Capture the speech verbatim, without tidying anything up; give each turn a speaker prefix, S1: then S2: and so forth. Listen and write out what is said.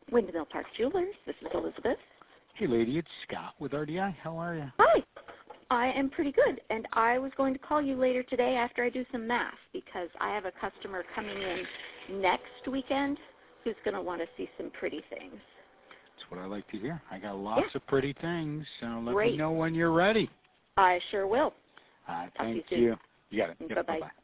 S1: Windmill Park Jewelers. This is Elizabeth.
S2: Hey, lady, it's Scott with R D I. How are you?
S1: Hi. I am pretty good, and I was going to call you later today after I do some math because I have a customer coming in next weekend who's going to want to see some pretty things.
S2: That's what I like to hear. I got lots
S1: Yeah.
S2: of pretty things, so let
S1: Great.
S2: me know when you're ready.
S1: I sure will.
S2: Uh,
S1: Talk to you
S2: thank
S1: soon.
S2: you. You got it. Yep,
S1: Bye-bye.
S2: bye-bye.